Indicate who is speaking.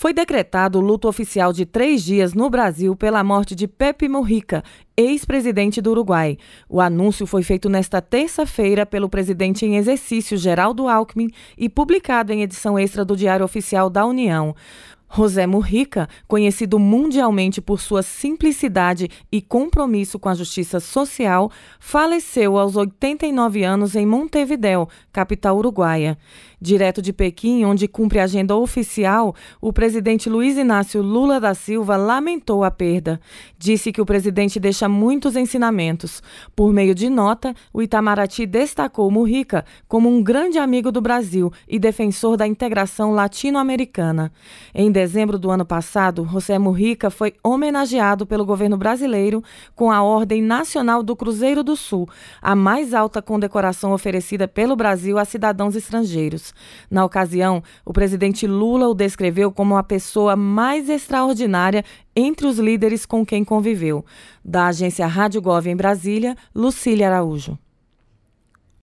Speaker 1: Foi decretado o luto oficial de 3 dias no Brasil pela morte de Pepe Mujica, ex-presidente do Uruguai. O anúncio foi feito nesta terça-feira pelo presidente em exercício, Geraldo Alckmin, e publicado em edição extra do Diário Oficial da União. José Mujica, conhecido mundialmente por sua simplicidade e compromisso com a justiça social, faleceu aos 89 anos em Montevidéu, capital uruguaia. Direto de Pequim, onde cumpre a agenda oficial, o presidente Luiz Inácio Lula da Silva lamentou a perda. Disse que o presidente deixa muitos ensinamentos. Por meio de nota, o Itamaraty destacou Mujica como um grande amigo do Brasil e defensor da integração latino-americana. Em dezembro do ano passado, José Mujica foi homenageado pelo governo brasileiro com a Ordem Nacional do Cruzeiro do Sul, a mais alta condecoração oferecida pelo Brasil a cidadãos estrangeiros. Na ocasião, o presidente Lula o descreveu como a pessoa mais extraordinária entre os líderes com quem conviveu. Da agência Rádio Gov em Brasília, Lucília Araújo.